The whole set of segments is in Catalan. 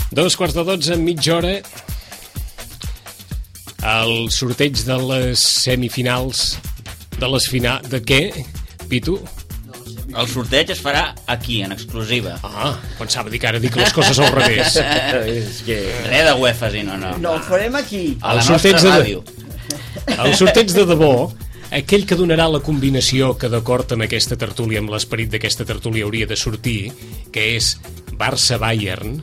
2:45, mitja hora. El sorteig de les semifinals, de les finals... De què, Pitu? El sorteig es farà aquí, en exclusiva. Pensava dir que ara dic les coses al revés. És que... Res de UEFA, sí, no. No, ho farem aquí. A la nostra ràdio. El sorteig de debò, aquell que donarà la combinació que d'acord amb aquesta tertúlia, amb l'esperit d'aquesta tertúlia hauria de sortir, que és Barça-Bayern,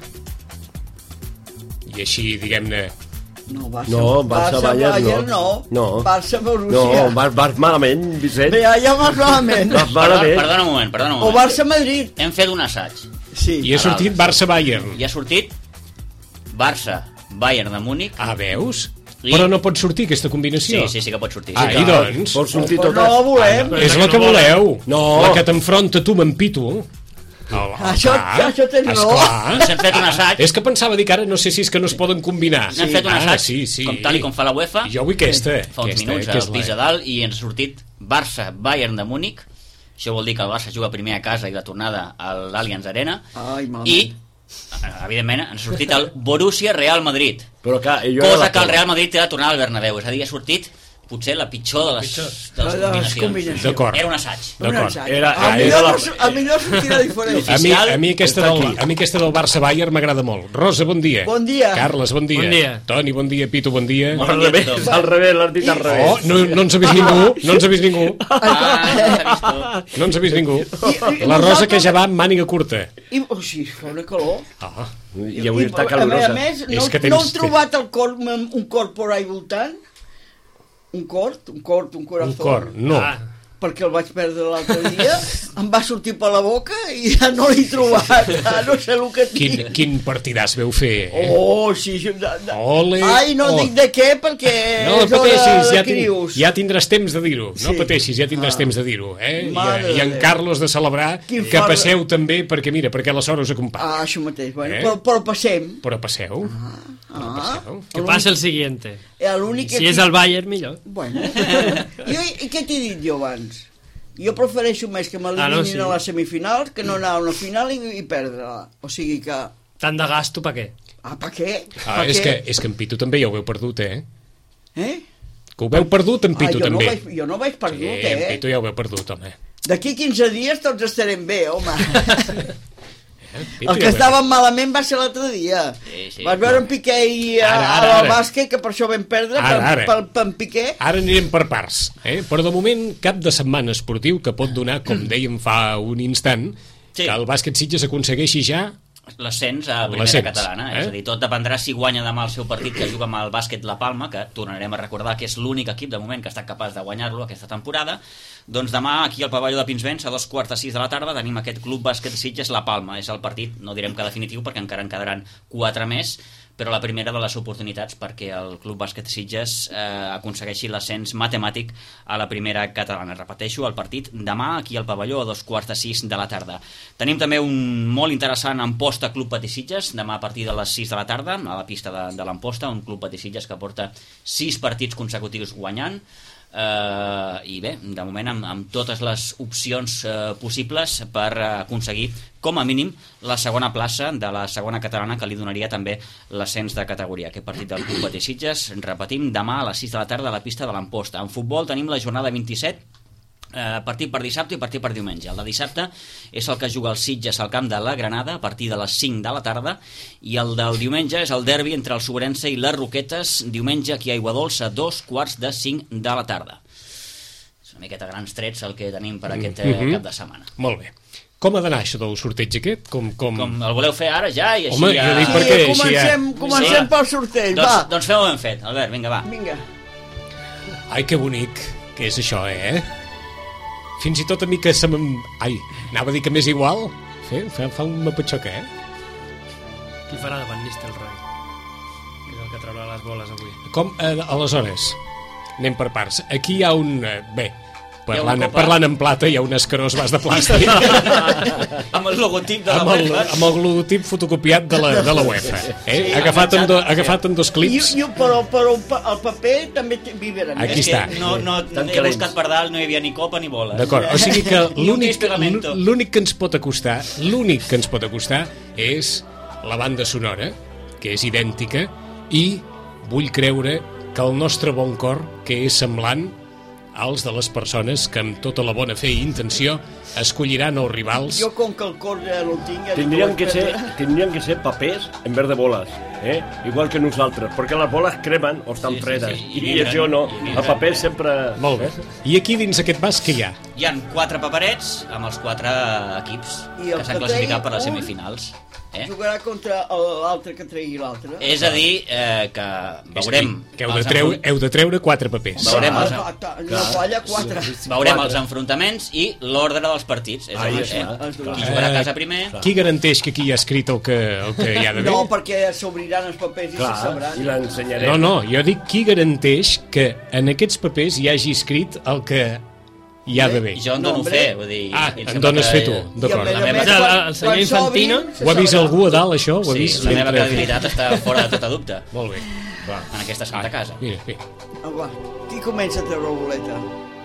i així, diguem-ne... No, Barça-Bayern no. Barça-Borussia. No, vas malament, Vicent. Bé, ja vas malament. Perdona un moment. O Barça-Madrid. Hem fet un assaig. Sí. I ha sortit Barça-Bayern. I ha sortit Barça-Bayern de Múnich. Veus? Però no pot sortir aquesta combinació. Sí que pot sortir. I doncs... Pot sortir totes. No la volem. És la que voleu. La que t'enfronta tu amb en Pitu. Això tens raó. S'han fet un assaig. És que pensava dir que ara no sé si és que no es poden combinar. N'hem fet un assaig, com tal i com fa la UEFA. Jo vull aquesta. Fa uns minuts al pis a dalt i ens ha sortit Barça-Bayern de Múnich. Això vol dir que el Barça juga primer a casa i la tornada a l'Allianz Arena. I, evidentment, ens ha sortit el Borussia-Real Madrid. Cosa que el Real Madrid té de tornar al Bernabéu. És a dir, ha sortit potser la pitjor de les combinacions. D'acord. Era un assaig. A millor sortirà diferent. A mi aquesta del Barça-Bayern m'agrada molt. Rosa, bon dia. Bon dia. Carles, bon dia. Toni, bon dia. Pitu, bon dia. Al revés, l'has dit al revés. No ens ha vist ningú. No ens ha vist ningú. La Rosa que ja va amb màniga curta. Sí, fa una calor. I avui està calorosa. A més, no heu trobat un cor por ahí voltant? Un corazón. No. Perquè el vaig perdre l'altre dia, em va sortir per la boca i ja no l'he trobat. No sé el que tinc. Quin partidàs veu fer, Sí. Ole. No dic de què, perquè no pateixis, ja tindràs temps de dir-ho. No pateixis, ja tindràs temps de dir-ho. I en Carlos de celebrar que passeu també, perquè mira, perquè la sort us acompanya. Això mateix, però passem. Però passeu. Que passa el siguiente. Si és el Bayern, millor. Bueno. I què t'he dit jo abans? Jo prefereixo més que m'eliminin a la semifinal que no anar a una final i perdre-la. O sigui que... Tant de gasto, per què? Per què? És que en Pitu també ja ho heu perdut, Que ho heu perdut, en Pitu també. Jo no ho vaig perdut, en Pitu ja ho heu perdut, home. D'aquí 15 dies tots estarem bé, home. El que estava malament va ser l'altre dia. Vas veure en Piqué al bàsquet, que per això vam perdre, per en Piqué. Ara anirem per parts. Però de moment, cap de setmana esportiu que pot donar, com dèiem fa un instant, que el bàsquet Sitges aconsegueixi ja l'ascens a primera catalana. És a dir, tot dependrà si guanya demà el seu partit que juga amb el bàsquet La Palma, que tornarem a recordar que és l'únic equip de moment que ha estat capaç de guanyar-lo aquesta temporada. Doncs demà aquí al pavelló de Pinsbens a 5:45 de la tarda tenim aquest Club Bàsquet Sitges La Palma. És el partit, no direm que definitiu perquè encara en quedaran 4 més, però la primera de les oportunitats perquè el Club Bàsquet Sitges aconsegueixi l'ascens matemàtic a la primera catalana. Repeteixo, el partit demà aquí al pavelló a 5:45 de la tarda. Tenim també un molt interessant Amposta Club Patí Sitges, demà a partir de les 6 de la tarda a la pista de l'Amposta, un Club Patí Sitges que porta 6 partits consecutius guanyant. I bé, de moment amb totes les opcions possibles per aconseguir com a mínim la segona plaça de la segona catalana, que li donaria també l'ascens de categoria. Aquest partit del Club Patí Sitges, repetim, demà a les 6 de la tarda a la pista de l'Amposta. En futbol tenim la jornada 27, partit per dissabte i partit per diumenge. El de dissabte és el que juga el Sitges al camp de la Granada a partir de les 5 de la tarda, i el del diumenge és el derbi entre el Sobrense i les Roquetes, diumenge aquí a Aiguadolça a 4:45 de la tarda. És una miqueta grans trets el que tenim per aquest cap de setmana. Molt bé. Com ha d'anar això del sorteig aquest? Com el voleu fer ara ja? I així home, jo dic perquè comencem pel sorteig, va. Doncs feu-ho ben fet, Albert, vinga, va. Ai, que bonic que és això, Fins i tot a mi que se me'n... anava a dir que m'és igual. Fa un mapatxoca, Qui farà davant Nistelrooy? Que és el que traurà les boles avui. Aleshores, anem per parts. Aquí hi ha un... Parlant en plata, hi ha un escarós vas de plàstic amb el logotip de la UEFA, amb el logotip fotocopiat de la UEFA, agafat en dos clips. Però el paper també vivirà. Aquí està. No he buscat per dalt, no hi havia ni copa ni bola. D'acord, o sigui que l'únic que ens pot acostar és la banda sonora que és idèntica, i vull creure que el nostre bon cor, que és semblant als de les persones que amb tota la bona fe i intenció escolliran els rivals. Jo com que el cor ja no el tinc... Tindrien que ser papers en vez de boles, igual que nosaltres, perquè les boles cremen o estan fredes, i això no, el paper sempre... Molt bé. I aquí dins aquest vas què hi ha? Hi ha 4 paperets amb els 4 equips que s'han classificat per les semifinals. Jugarà contra l'altre que tregui l'altre. És a dir, que veurem... Que heu de treure 4 papers. No falla 4. Veurem els enfrontaments i l'ordre dels partits. És a dir, qui jugarà a casa primer... Qui garanteix que aquí hi ha escrit el que hi ha d'haver? No, perquè s'obriran els papers i se sabran. I l'ensenyarem. No, jo dic qui garanteix que en aquests papers hi hagi escrit el que hi ha d'haver. Jo en dono fe, vull dir... en dones fe tu, d'acord. El senyor Infantino... Ho ha vist algú a dalt, això? Sí, la meva credibilitat està fora de tota dubte. Molt bé. En aquesta santa casa. Mira, bé. Qui comença a treure boleta?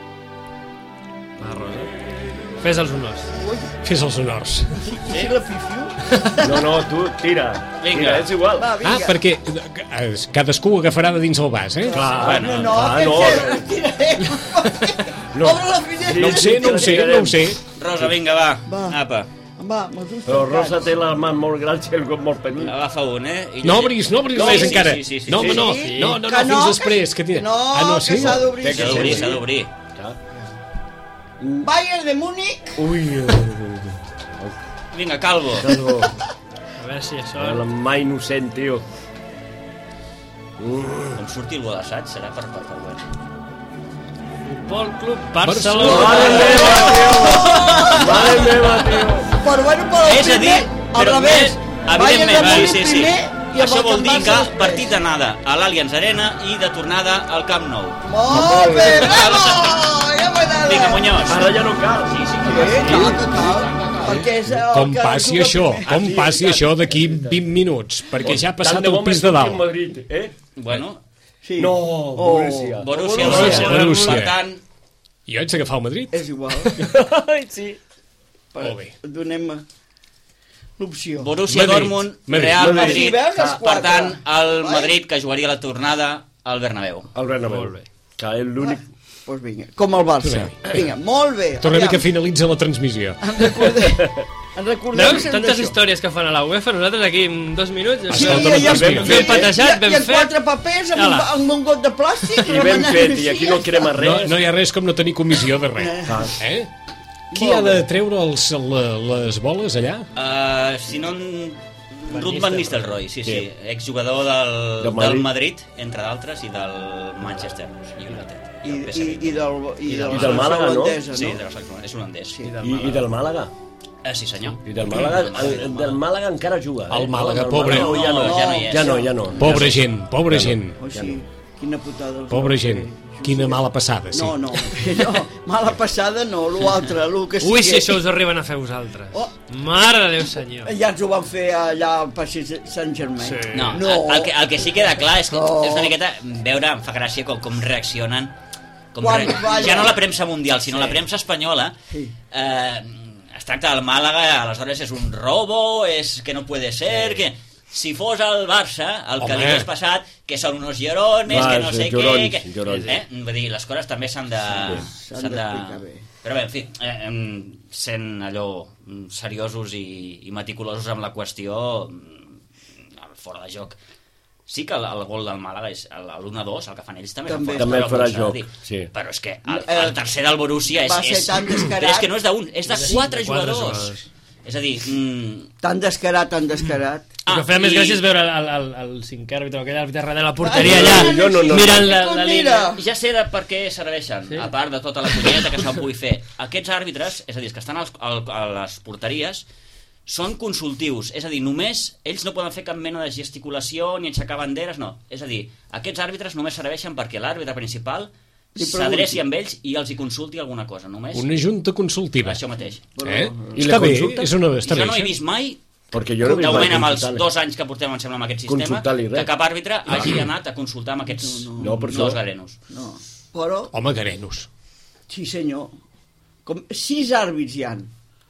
La Rosa. Fes els honors. Fes els honors. Sí, la fifiu? No, tu, tira. Vinga. És igual. Perquè cadascú ho agafarà de dins el vas, Clar. No. Obre la finestra. No ho sé. Rosa, vinga, va. Apa. Però Rosa té la mà molt gran i el cop molt petit. Agafa un, No obris res encara. No, fins després. No, que s'ha d'obrir. S'ha d'obrir. Bayern de Múnich. Ui. Vinga, Calvo. A veure si això... La mà innocent, tio. Com surti el bo d'assaig, serà per bueno. Futbol Club Barcelona. Mare meva, tio. Però bueno, és a dir, però més, evidentment, sí. Això vol dir que partit d'anada a l'Allianz Arena i de tornada al Camp Nou. Molt bé, bravo! Vinga, Muñoz. Ara ja no cal. Com passi això d'aquí 20 minuts, perquè ja ha passat el pis de dalt. Bueno, no, Borussia. Per tant... Jo haig d'agafar el Madrid? És igual. Sí. Molt bé. Donem l'opció. Borussia Dortmund, Real Madrid. Per tant, el Madrid que jugaria la tornada al Bernabéu. Al Bernabéu. Que és l'únic... Pues vinga, com el Barça. Vinga, molt bé. Tornem que finalitza la transmissió. En recordem... Tantes històries que fan a la UEFA, nosaltres aquí en 2 minuts... Sí, ben patejat, ben fet... I 4 papers amb un got de plàstic... I ben fet, i aquí no crema res. No hi ha res com no tenir comissió de res. Qui ha de treure les boles allà? Si no... Ruud van Nistelrooy, sí. Exjugador del Madrid, entre d'altres, i del Manchester United. I del Màlaga, no? Sí, és holandès. I del Màlaga? Sí, senyor. I del Màlaga encara juga. El Màlaga, pobre. Ja no. Pobra gent. Quina putada. Pobra gent. Quina mala passada, sí. No, mala passada no, l'altre, el que sigui. Ui, si això us arriben a fer vosaltres. Mare de Déu, senyor. Ja ens ho van fer allà al Passeig Saint-Germain. Sí. No. El que sí queda clar és que és una miqueta veure, em fa gràcia com reaccionen. Ja no la premsa mundial, sinó la premsa espanyola. Es tracta del Màlaga, aleshores és un robo, és que no puede ser, que... Si fos el Barça, el que li hagués passat, que són unos llorones, que no sé què... Vull dir, les coses també s'han d'explicar bé. Però bé, en fi, sent allò seriosos i meticulosos amb la qüestió, fora de joc. Sí que el gol del Màlaga és l'1-2, el que fan ells també farà joc, sí. Però és que el tercer del Borussia és que no és d'un, és de 4 jugadors. És a dir... Tan descarat. El que feia més gràcia és veure el cinquè àrbitre, aquell àrbitre darrere la porteria allà, mirant la línia. Ja sé per què serveixen, a part de tota la punyeta que se'n pugui fer. Aquests àrbitres, és a dir, que estan a les porteries, són consultius, és a dir, només ells no poden fer cap mena de gesticulació ni aixecar banderes, no. És a dir, aquests àrbitres només serveixen perquè l'àrbitre principal s'adreci amb ells i els hi consulti alguna cosa, només. Una junta consultiva. Això mateix. Està bé, és una jo no he vist mai, de moment amb els 2 anys que portem, em sembla, amb aquest sistema, que cap àrbitre hagi anat a consultar amb aquests dos garenos. Però... Home, garenos. Sí, senyor. 6 àrbits hi han.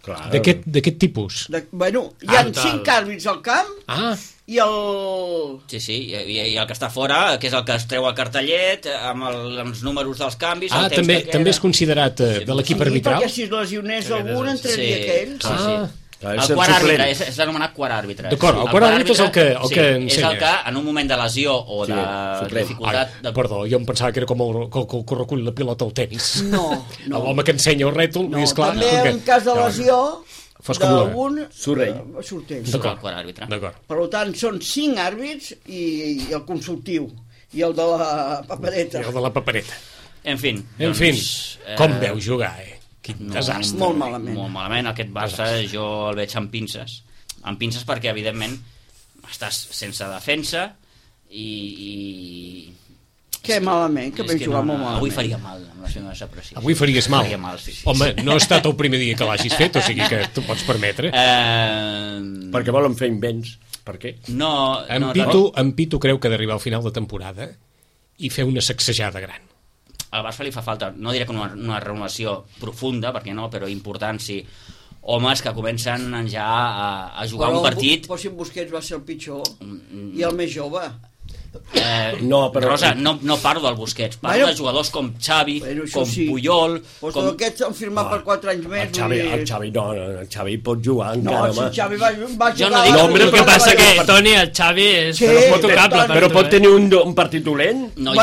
D'aquest tipus? Bueno, hi ha 5 àrbits al camp i el... Sí, i el que està fora, que és el que es treu el cartellet amb els números dels canvis... També és considerat de l'equip arbitral? Sí, perquè si es lesionés algun entraria aquell. El quart àrbitre, és anomenat quart àrbitre. D'acord, el quart àrbitre és el que ensenya. És el que, en un moment de lesió o de dificultat... Perdó, jo em pensava que era com el que recull la pilota al tenis. No. L'home que ensenya el rètol, esclar... També en cas de lesió... d'algun surt ell. D'acord. Per tant, són 5 àrbits i el consultiu i el de la papereta. En fi. Com veu jugar, Quin desastre. Molt malament. Molt malament. Aquest Barça jo el veig amb pinces. Amb pinces perquè, evidentment, estàs sense defensa i... Que malament, que vam jugar molt malament. Avui faria mal, amb la seva desapressió. Avui faries mal? Faria mal, sí. Home, no ha estat el primer dia que l'hagis fet, o sigui que t'ho pots permetre. Perquè volen fer invents. Per què? En Pitu creu que ha d'arribar al final de temporada i fer una sacsejada gran. Al Barça li fa falta, no diré que una renovació profunda, perquè no, però important, sí, homes que comencen ja a jugar un partit... Però si Busquets va ser el pitjor i el més jove. Rosa, no parlo del Busquets, parlo de jugadors com Xavi, com Puyol... Però aquests han firmat per 4 anys més. El Xavi pot jugar encara. No, si el Xavi va jugar... El que passa que, Toni, el Xavi és fotocable. Però pot tenir un partit dolent? No,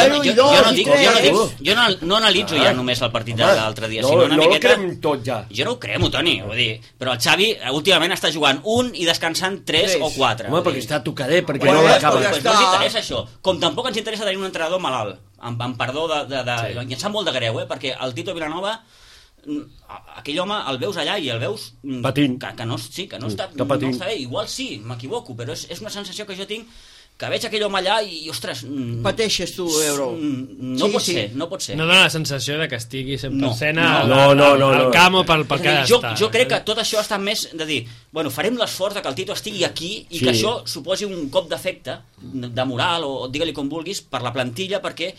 jo no analitzo ja només el partit de l'altre dia, sinó una miqueta... No ho crem tot ja. Jo no ho cremo, Toni, però el Xavi últimament està jugant un i descansant 3 o 4. Home, perquè està tocadet, perquè no l'acaba. No ens interessa això. Com tampoc ens interessa tenir un entrenador malalt, amb perdó i em sap molt de greu, perquè el Tito Vilanova, aquell home el veus allà i el veus patint, que no està bé. Igual sí, m'equivoco, però és una sensació que jo tinc, que veig aquell home allà i, ostres... Pateixes tu, Euro. No pot ser. No dona la sensació de que estigui 100% al camp o pel que ha d'estar. Jo crec que tot això està més de dir, bueno, farem l'esforç que el Tito estigui aquí i que això suposi un cop d'efecte, de moral, o digue-li com vulguis, per la plantilla, perquè...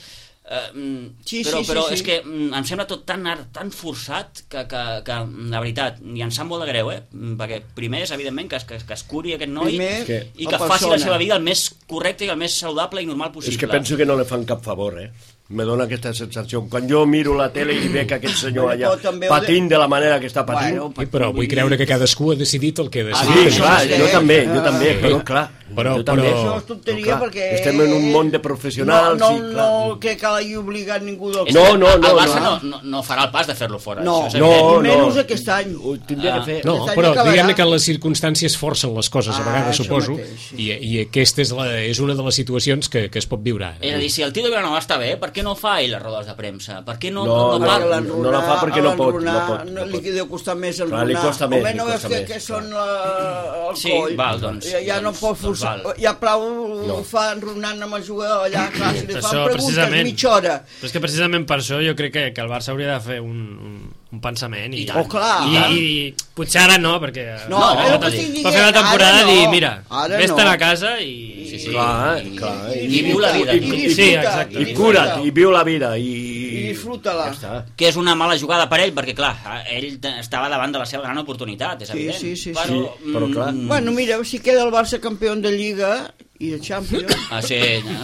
però és que em sembla tot tan forçat que la veritat, i em sap molt de greu, perquè primer és evidentment que es curi aquest noi i que faci la seva vida el més correcte i el més saludable i normal possible. És que penso que no li fan cap favor, me dona aquesta sensació. Quan jo miro la tele i veig aquest senyor allà patint de la manera que està patint... Però vull creure que cadascú ha decidit el que ha decidit. Sí, clar, jo també, però clar... Això és tonteria perquè... Estem en un món de professionals... No crec que l'hagi obligat ningú del... El Barça no farà el pas de fer-lo fora. No, menys aquest any. Ho tindria que fer. No, però diguem-ne que les circumstàncies forcen les coses, a vegades suposo, i aquesta és una de les situacions que es pot viure. És a dir, si el Tito Vilanova està bé, per què no fa ell les rodes de premsa? Per què no la fa perquè no pot. Li deu costar més enrunar. Li costa més. Home, no veus que són el coll? Sí, val, doncs. Ja no pot forçar. Ja prou fa enrunant amb el jugador allà, clar, si li fan preguntes mitja hora. Però és que precisament per això jo crec que el Barça hauria de fer un pensament i potser ara no, perquè per fer la temporada dir, mira, vés-te'n a casa i viu la vida. I cura't, i viu la vida i disfruta-la. Que és una mala jugada per ell, perquè clar, ell estava davant de la seva gran oportunitat, és evident. Sí, però clar. Bueno, mireu, si queda el Barça campió de Lliga i de Champions. Sí,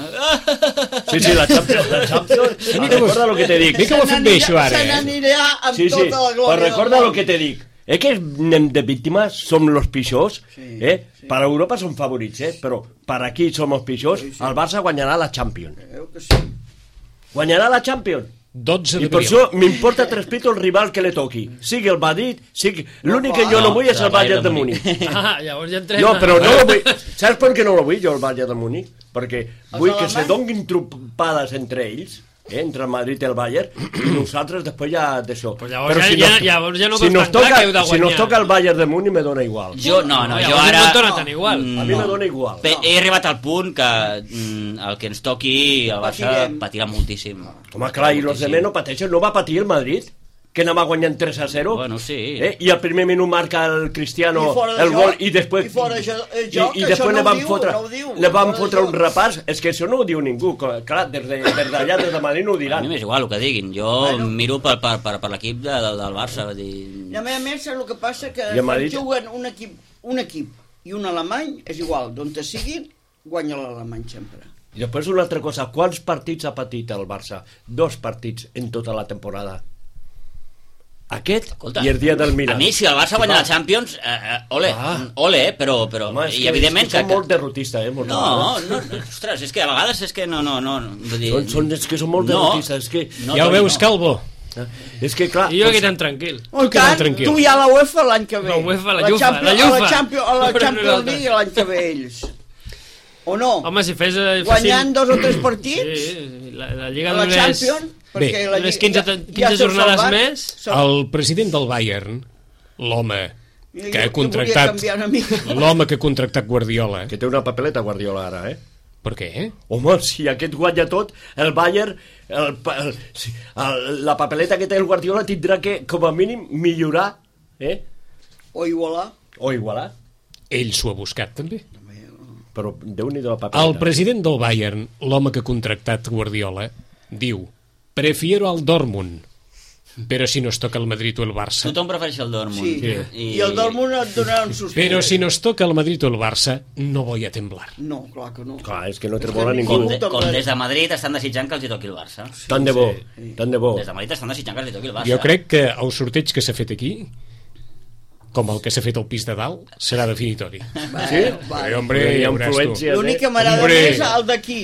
la Champions. Recorda lo que te dic. Mica ho ha fet bé, això, ara. Se n'anirà amb tota la glòria. Però recorda lo que te dic. Que anem de víctimes, som los pitjors, per Europa som favorits, però per aquí som els pitjors, el Barça guanyarà la Champions. Guanyarà la Champions. 12 i per això m'importa 3 pito el rival que le toqui, sigui el Madrid, l'únic que jo no vull és el Bayern de Múnich. Llavors ja entrem. No, però no lo vull. Saps per què no lo vull jo el Bayern de Múnich? Perquè vull que se donin trupades entre ells, entre el Madrid i el Bayern, i nosaltres després ja d'això. Llavors ja no veus tan clar que heu de guanyar. Si nos toca el Bayern de Múnich me dona igual. Jo ara... No et dona tan igual. A mi me dona igual. He arribat al punt que el que ens toqui el Barça patirà moltíssim. Home, clar, i los demés no pateixen. No va patir el Madrid? que anava guanyant 3-0. Bueno, sí. I al primer minut marca el Cristiano el gol i després... I després ne van fotre un repàs. És que això no ho diu ningú. Clar, des d'allà, des de Madrid no ho diran. A mi m'és igual el que diguin. Jo miro per l'equip del Barça. I a més, el que passa que juguen un equip i un alemany, és igual, d'on te siguin, guanya l'alemany sempre. I després una altra cosa, quants partits ha patit el Barça? 2 partits en tota la temporada. Aquest i el dia del Milan. A mi, si el Barça guanya la Champions, ole, però home, i evidentment que... Són molt derrotistes, No, ostres, és que a vegades és que no... És que són molt derrotistes, és que... Ja ho veus, Calvo? És que clar... I jo aquí tan tranquil. Tu hi ha la UEFA l'any que ve. La UEFA, la Llufa. La Champions League l'any que ve ells. O no? Home, si fes... Guanyant 2 o 3 partits? Sí, la Lliga la Champions? Bé, unes 15 jornades més... El president del Bayern, l'home que ha contractat... L'home que ha contractat Guardiola... Que té una papeleta Guardiola ara, Per què? Home, si aquest guanya tot, el Bayern... La papeleta que té el Guardiola tindrà que, com a mínim, millorar, O igualar. Ell s'ho ha buscat, també. Però Déu-n'hi-do la papeleta. El president del Bayern, l'home que ha contractat Guardiola, diu: prefiero al Dortmund, però si nos toca el Madrid o el Barça... Tothom prefereix el Dortmund. Sí. I el Dortmund et donarà un suspens. Però si nos toca el Madrid o el Barça, no voy a temblar. No, clar que no. Clar, és que no tremola ningú. Com des de Madrid estan desitjant que els hi toqui el Barça. Tant de bo, tant de bo. Des de Madrid estan desitjant que els hi toqui el Barça. Jo crec que el sorteig que s'ha fet aquí, com el que s'ha fet al pis de dalt, serà definitori. Sí? Hombre, ja veuràs tu. L'únic que m'agrada més el d'aquí.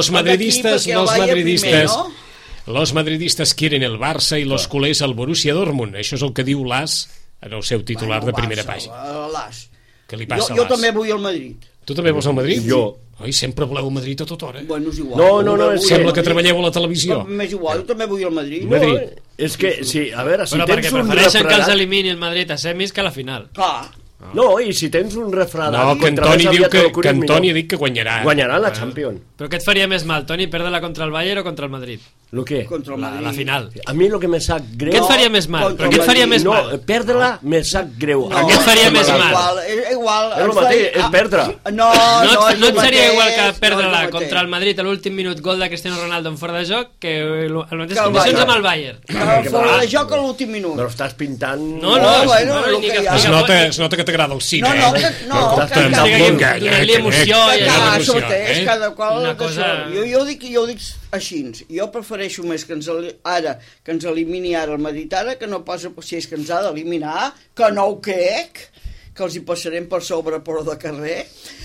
Los madridistas quieren el Barça i los culers el Borussia Dortmund. Això és el que diu l'As en el seu titular de primera pàgina. L'As. Què li passa a l'As? Jo també vull el Madrid. Tu també vols el Madrid? Jo. Oi, sempre voleu el Madrid a tota hora. Bueno, és igual. No, sembla que treballeu a la televisió. M'és igual, jo també vull el Madrid. És que, sí, a veure, si tens un refredat... Però perquè prefereixen que els elimini el Madrid a semis que a la final. Clar. No, i si tens un refredat... No, que Antoni diu que Antoni ha dit que guanyarà. Guanyarà la Champions. Però què et faria més mal, Toni, perdre-la contra el Bayern o contra el Madrid? ¿Lo qué? Contra el Madrid. La final. A mi el que me sap greu... Què et faria més mal? Però què et faria més mal? No, perdre-la me sap greu. No, què et faria més mal? Igual. És el mateix, és perdre. No et seria igual que perdre-la contra el Madrid a l'últim minut, gol de Cristiano Ronaldo en fora de joc, que en les mateixes condicions amb el Bayern. Fora de joc a l'últim minut. Però estàs pintant... No, es nota que t'agrada el cine. No, donar-li emoció. És cada qual... Jo ho dic així. Jo prefereixo més que ens elimini ara el Madrid ara, que no passa si és que ens ha d'eliminar, que no ho crec, que els hi passarem per sobre però de carrer.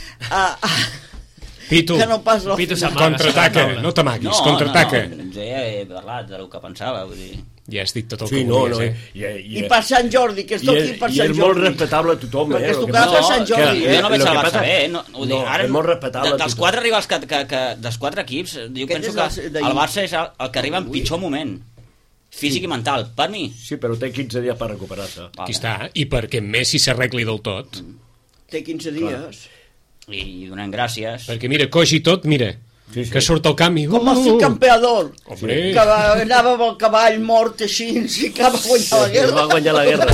Pitu, contraataca, no t'amaguis, contraataca. Jo ja he parlat del que pensava, vull dir... Ja has dit tot el que volies, I per Sant Jordi, que es toqui per Sant Jordi. I és molt respectable a tothom, perquè es tocava per Sant Jordi. Jo no veig el Barça bé, és molt respectable a tothom. Dels 4 rivals dels 4 equips, jo penso que el Barça és el que arriba en pitjor moment físic i mental, per mi. Sí, però té 15 dies per recuperar-se. Aquí està, i perquè Messi s'arregli del tot. Té 15 dies. I donem gràcies. Perquè mira, coix i tot, mira, que surt al camp i... Com el Cid Campeador, que anava amb el cavall mort així i que va guanyar la guerra. Va guanyar la guerra.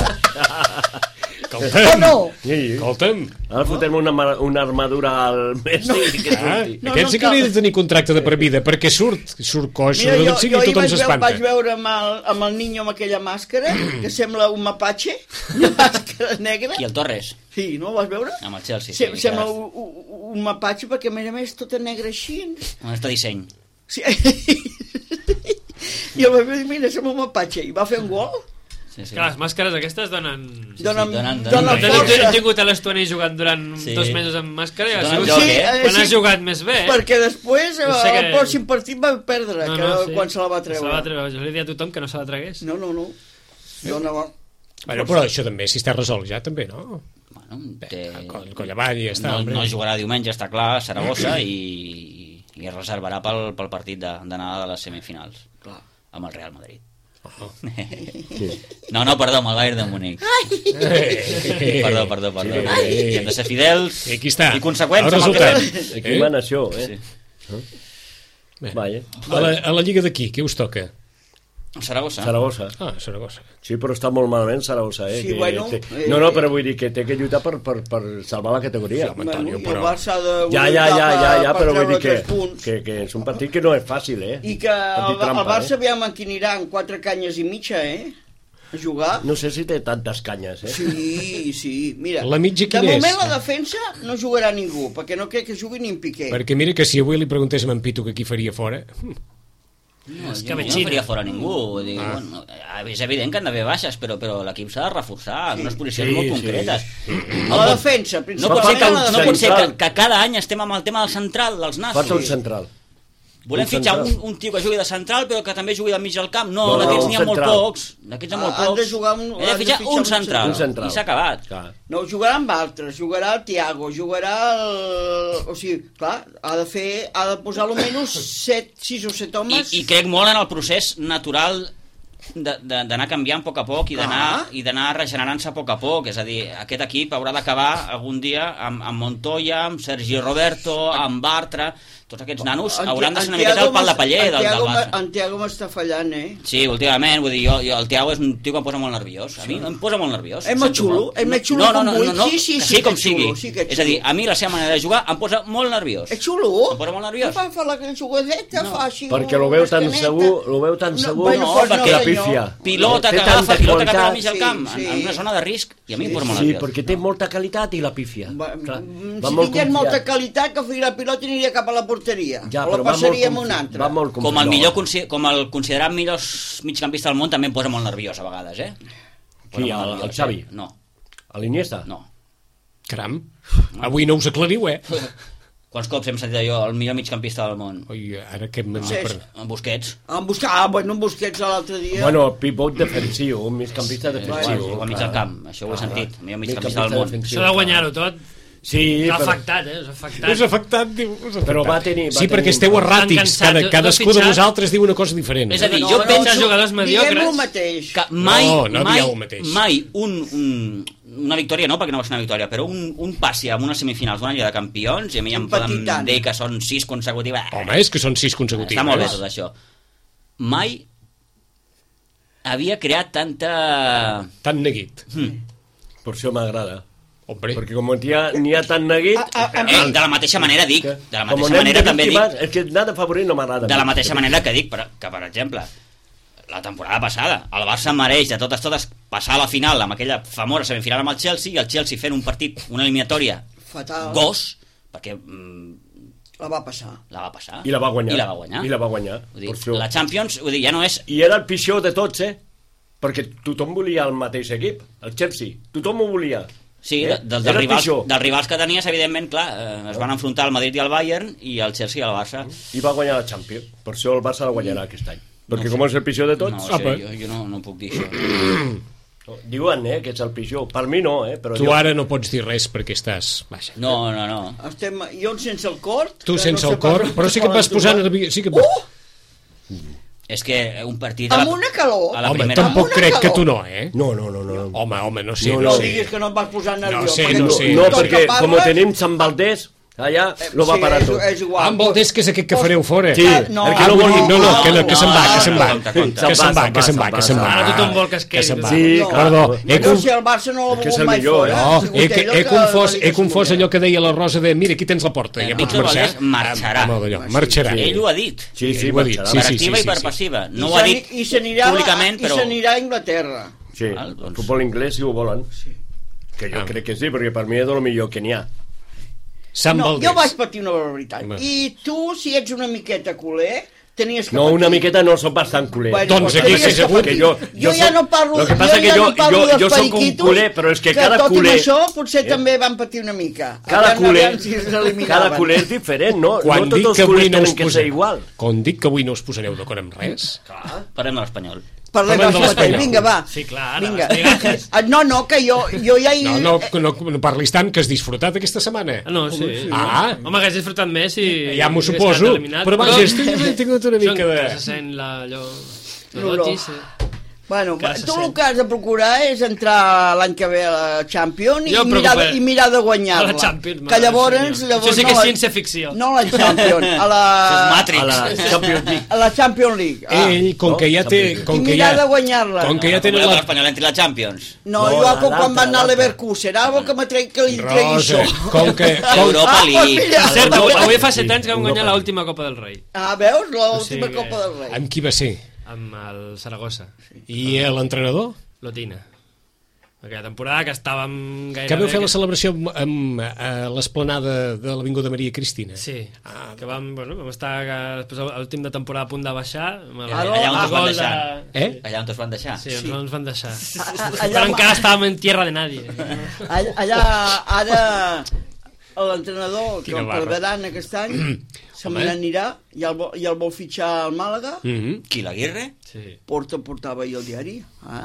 Escolta'm. Ara fotem una armadura al Messi. Aquest sí que hauria de tenir contracte de per vida, perquè surt coix, i tothom s'espanta. Vaig veure amb el niño amb aquella màscara, que sembla un mapache, una màscara negra. I el Torres. Sí, no ho vas veure? Amb el Chelsea, sí. Sembla un mapache, perquè a més tot és negre així. Un altre disseny. Sí. I el vaig dir, mira, sembla un mapache. I va fer un gol. Sí. Clar, les màscares aquestes donen força. He tingut a l'Estuani jugant durant 2 mesos amb màscara i quan has jugat més bé. Perquè després el pròxim partit va perdre quan se la va treure. Jo li deia a tothom que no se la tragués. No. Però això també, si està resolt ja, també, no? Coll avall i ja està. No jugarà diumenge, està clar, a Saragossa, i es reservarà pel partit d'anada de les semifinals amb el Real Madrid. No, perdó, amb el Bayern de Múnich. Perdó. Hem de ser fidels i conseqüents amb el que fem. Aquí mana això, A la Lliga d'aquí, què us toca? Saragossa. Saragossa. Sí, però està molt malament Saragossa, Sí, bueno... No, però vull dir que té que lluitar per salvar la categoria. Sí, Antonio, però... Ja, però vull dir que és un partit que no és fàcil, I que el Barça aviam en quin anirà en 4 canyes i mitja, a jugar. No sé si té tantes canyes, Sí, mira. La mitja de moment la defensa no jugarà ningú, perquè no crec que jugui ni en Piqué. Perquè mira que si avui li preguntéssim a en Pitu que qui faria fora... No faria fora ningú. Bueno, és evident que han d'haver baixes, però l'equip s'ha de reforçar en unes posicions molt concretes. A la defensa, principalment. No pot ser que cada any estem amb el tema del central, dels nassos. Falta un central. Volem fitxar un tio que jugui de central però que també jugui del mig del camp. No, d'aquests n'hi ha molt pocs. Han de jugar fitxar un central. I s'ha acabat. No, jugarà amb altres. Jugarà el Thiago, jugarà el... O sigui, clar, ha de posar almenys 6 o 7 homes. I crec molt en el procés natural d'anar canviant a poc a poc i d'anar regenerant-se a poc a poc. És a dir, aquest equip haurà d'acabar algun dia amb Montoya, amb Sergi Roberto, amb Bartra. Tots aquests nanos hauran de ser una miqueta el pal de paller del Barça. En Thiago m'està fallant, Sí, últimament, vull dir, jo el Thiago és un tio que em posa molt nerviós. A mi em posa molt nerviós. És més xulo com vull. Sí, com sigui. És a dir, a mi la seva manera de jugar em posa molt nerviós. És xulo? Em posa molt nerviós. Fa la jugadeta, fa així... Perquè lo veu tan segur, perquè la pífia. Pilota que agafa, pilota que pega al mig del camp, en una zona de risc, i a mi em posa molt nerviós. Sí, perquè té molta qualitat i la pífia. Si tingués molta qualitat, que feia la pilota i aniria cap a la porteria. O la passaria amb un altre. Com el considerat millor migcampista del món també em posa molt nerviós a vegades, Qui, el Xavi? No. A l'Iniesta? No. Caram, avui no us aclariu, Quants cops hem sentit jo el millor migcampista del món? Oi, ara que m'hem En Busquets. En Busquets l'altre dia. Bueno, pivot defensiu, un migcampista defensiu. Al mig del camp, això ho he sentit. El millor migcampista del món. Això de guanyar-ho tot. Sí, però... afectat, Us ha afectat, diu. Però va tenir... Sí, perquè esteu erràtics. Cadascú de vosaltres diu una cosa diferent. És a dir, jo penso... jugadors mediocres... Diguem el mateix. Que mai una victòria no, perquè no va ser una victòria, però un passi amb unes semifinals d'una Lliga de Campions, i a mi em poden dir que són 6 consecutives. Home, és que són 6 consecutives. Està molt bé tot això. Mai havia creat tant neguit. Per això m'agrada. Hombre. Perquè com n'hi ha tan neguit... De la mateixa manera dic, de la mateixa manera també dic... És que anar de favorit no m'agrada. De la mateixa manera que dic que, per exemple, la temporada passada, el Barça mereix de totes passar a la final amb aquella famosa semifinal amb el Chelsea, i el Chelsea fent un partit, una eliminatòria fatal, perquè... La va passar. I la va guanyar. La Champions, vull dir, ja no és... I era el pitjor de tots, perquè tothom volia el mateix equip, el Chelsea. Tothom ho volia. Sí, dels rivals que tenies, evidentment, clar, es van enfrontar al Madrid i al Bayern i el Chelsea i al Barça. I va guanyar la Champions. Per això el Barça la guanyarà aquest any. Perquè com és el pitjor de tots... No sé, jo no puc dir això. Diuen, que és el pitjor. Per mi no, però... Tu ara no pots dir res perquè estàs... Vaja. No. Jo sense el cor... Tu sense el cor, però sí que et vas posar nerviós. És que un partit... Amb una calor. Home, tampoc crec que tu no, No. Home, no sé. No diguis que no et vas posar nerviós. No sé. No, perquè com tenim Sant Valdés... Allà lo va parar tot. En Valdés, que és aquest que fareu fora. Sí, no, que se'n va. Ara tothom vol que es quedi. Sí, perdó. No, si el Barça no l'ha volgut mai fora. He confós allò que deia la Rosa de mira, aquí tens la porta. Víctor Valdés marxarà. Ell ho ha dit. Sí, marxarà. Per activa i per passiva. No ho ha dit públicament, però... I s'anirà a Inglaterra. Sí, el futbol inglès si ho volen. Que jo crec que sí, perquè per mi és el millor que n'hi ha. Jo vaig patir una barbaritat. I tu, si ets una miqueta culer, tenies que patir. No, una miqueta no, soc bastant culer. Doncs aquí sí segur que jo ja no parlo dels periquitos, però és que cada culer... tot això potser també van patir una mica. Cada culer és diferent, no? No tots els culers tenen que ser igual. Quan dic que avui no us posareu d'acord amb res... Parlem de l'Espanyol. Parlem de l'Espanyol. Vinga, va. Sí, clar. No, que jo ja hi... No parlis tant, que has disfrutat aquesta setmana. No, sí. Home, que has disfrutat més i... Ja m'ho suposo. Però vaja, he tingut una mica de... Se sent allò... Bueno, tu el que has de procurar és entrar l'any que ve a la Champions i mirar de guanyar-la. A la Champions. Que llavors... Això sí que és ciència-ficció. No a la Champions, a la... Champions League. A la Champions League. Ell, com que ja té... I mirar de guanyar-la. Com que ja tenen l'Espanyol entri a la Champions. No, jo quan va anar a l'Leverkusen, ara vol que li tregui això. Com que... Europa League. Cert, avui fa 7 anys que vam guanyar l'última Copa del Rei. Ah, veus? L'última Copa del Rei. Amb qui va ser? Amb el Saragossa. I l'entrenador? Lotina. Aquella temporada que estàvem gairebé... Que vau fer la celebració a l'esplanada de l'Avinguda Maria Cristina. Sí, que vam estar després a l'últim de temporada a punt de baixar. Allà on es van deixar. Allà on es van deixar. Sí, on ens van deixar. Però encara estàvem en tierra de nadie. Allà, ara... L'entrenador que el perdran aquest any se me n'anirà i el vol fitxar al Màlaga. Qui, l'Aguirre? Sí. Portava ahir el diari.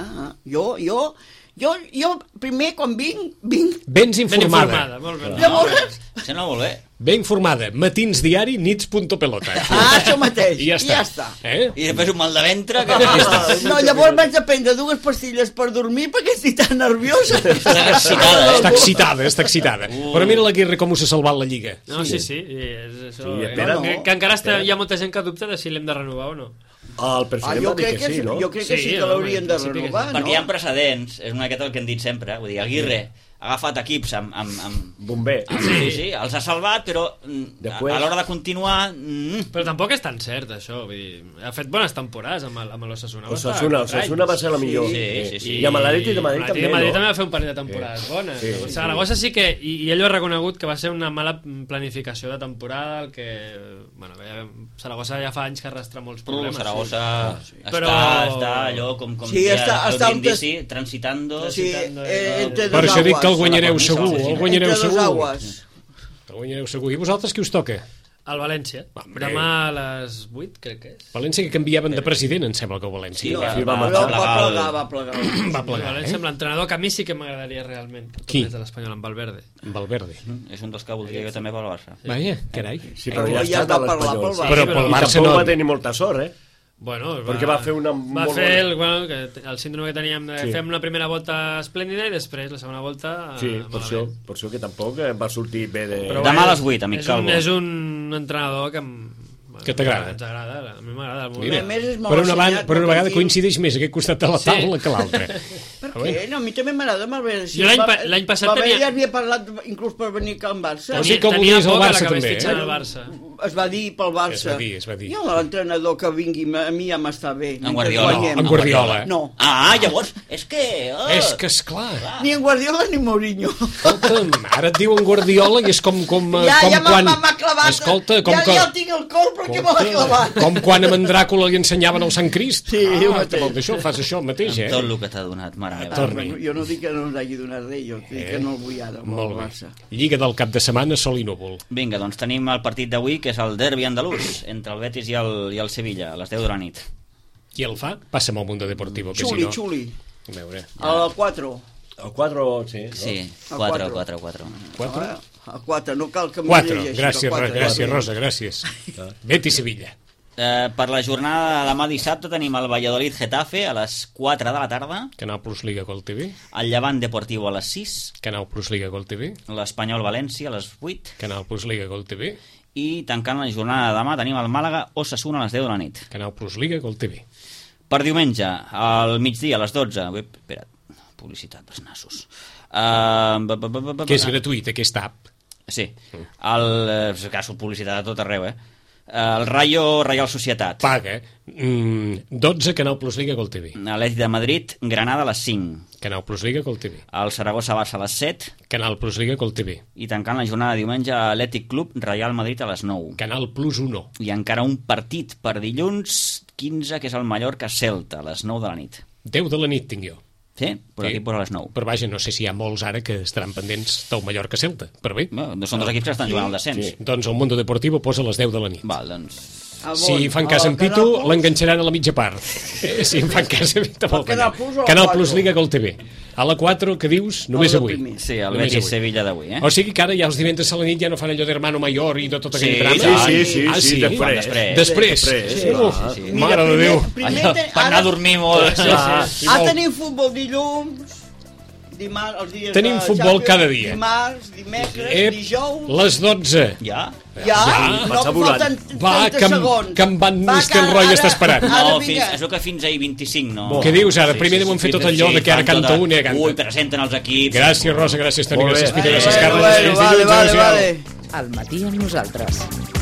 Jo primer quan vinc... Vens informada. Molt bé. Llavors... Sembla molt bé. Ben informada, matinsdiari, nits.pelota. Això mateix, i ja està. I després un mal de ventre que... No, llavors vaig a prendre 2 pastilles per dormir perquè estic tan nerviosa. Està excitada. Però mira l'Aguirre com us ha salvat la Lliga. No, sí. Que encara hi ha molta gent que dubta de si l'hem de renovar o no. El president va dir que sí, no? Jo crec que sí que l'haurien de renovar, no? Perquè hi ha precedents, és una miqueta el que hem dit sempre, vull dir, Aguirre ha agafat equips amb... Bomber. Sí, els ha salvat, però a l'hora de continuar... Però tampoc és tan cert, això. Vull dir, ha fet bones temporades amb l'Osasuna. Osasuna va ser la millor. Sí. I amb l'Atlètic de Madrid també, no? Madrid també va fer un parell de temporades bones. Saragossa sí que... I ell ho ha reconegut que va ser una mala planificació de temporada, el que... Bueno, Saragossa ja fa anys que arrastra molts problemes. Saragossa està allò com està un bici, transitando... Per això dic que el guanyareu segur. El guanyareu segur. I vosaltres qui us toca? Al València. Demà a les 8, crec que és. València que canviaven de president, em sembla que el València. Va plegar. València amb l'entrenador que a mi sí que m'agradaria realment. Qui? Des de l'Espanyol, amb Valverde. És un dels que voldria jo també pel Barça. Vaja, carai. Sí, però ja està l'Espanyol. Però pel Barça no va tenir molta sort, Bueno, perquè va fer una molt bona... el síndrome que teníem de fem una primera volta esplèndida i després la segona volta per això que tampoc va sortir bé de... Demà a les 8, amic Calvo. És un entrenador que t'agrada. Ens agrada, a mi m'agrada molt. Per una vegada coincideix més aquest costat de la taula que l'altre. Per què? No, a mi també m'agrada Valverde. Jo l'any passat tenia... ja havia parlat inclús per venir al Barça. O sigui que volies el Barça també. Es va dir pel Barça. Es va dir. Jo l'entrenador que vingui a mi ja m'està bé. En Guardiola. En Guardiola. No. Llavors, és que... És que esclar. Ni en Guardiola ni Mourinho. Escolta'm, ara et diuen Guardiola i és com quan... Ja m'ha clavat. Escolta, ja tinc el cor perquè m'ha clavat. Com quan amb en Dràcula li ensenyaven el Sant Crist. Sí, fas això mateix, tot el que t'ha donat, mare meva. Jo no dic que no ens hagi donat res, jo dic que no el vull ara. Molt bé. Lliga del cap de setmana, sol i núvol. Vinga, doncs tenim el partit d'avui, que és el derbi andalús, entre el Betis i el Sevilla, a les 10 de la nit. Qui el fa? Passa'm al Mundo Deportivo. Xuli. A veure. El 4. El 4, sí. Sí, 4. 4? El 4, no cal que m'ho llegeixi. 4, gràcies, Rosa, gràcies. Betis-Sevilla. Per la jornada de demà dissabte tenim el Valladolid-Getafe a les 4 de la tarda. Canal Plus Liga Gol TV. El Llevant Deportivo a les 6. Canal Plus Liga Gol TV. L'Espanyol València a les 8. Canal Plus Liga Gol TV. I tancant la jornada de demà tenim el Màlaga Osasuna a les 10 de la nit. Canal Plus Liga Gol TV. Per diumenge, al migdia, a les 12... Espera't, publicitat dels nassos. Que és gratuït, aquesta app. Sí. Que surt publicitat a tot arreu, El Rayo Real Societat. Paga. 12, Canal Plus Liga Gol TV. L'Atlètic de Madrid, Granada a les 5. Canal Plus Liga Gol TV. El Saragossa Barça a les 7. Canal Plus Liga Gol TV. I tancant la jornada de diumenge, Atlètic Club Real Madrid a les 9. Canal Plus 1. I encara un partit per dilluns 15, que és el Mallorca Celta, a les 9 de la nit. 10 de la nit tinc jo. Sí? Per aquí posa a les 9. Però vaja, no sé si hi ha molts ara que estaran pendents del Mallorca-Celta, però bé. Són dos equips que estan jugant al descens. Sí. Doncs el Mundo Deportivo posa a les 10 de la nit. Val, doncs... Si fan cas en Pitu, l'enganxaran a la mitja part. Si en fan cas en Pitu, Canal Plus Liga Gol TV. A la 4, que dius? Només avui. Sí, el Betis-Sevilla d'avui, O sigui que ara ja els divendres a la nit ja no fan allò d'hermano mayor i de tot aquell drama? Sí, després. Mare de Déu. Per anar a dormir molt. Tenim futbol dilluns, dimarts, tenim futbol cada dia. Dimarts, dimecres, dijous... Les 12. Ja, no falten 30 segons. Que en Van Nistelrooy està esperant. No, és que fins ahir 25 no. Què dius ara? Primer deuen fer tot allò de que ara canta un i canta. Ui, presenten els equips. Gràcies, Rosa, gràcies, Toni, gràcies, Peter, gràcies, Carles. Vale. Al matí amb nosaltres.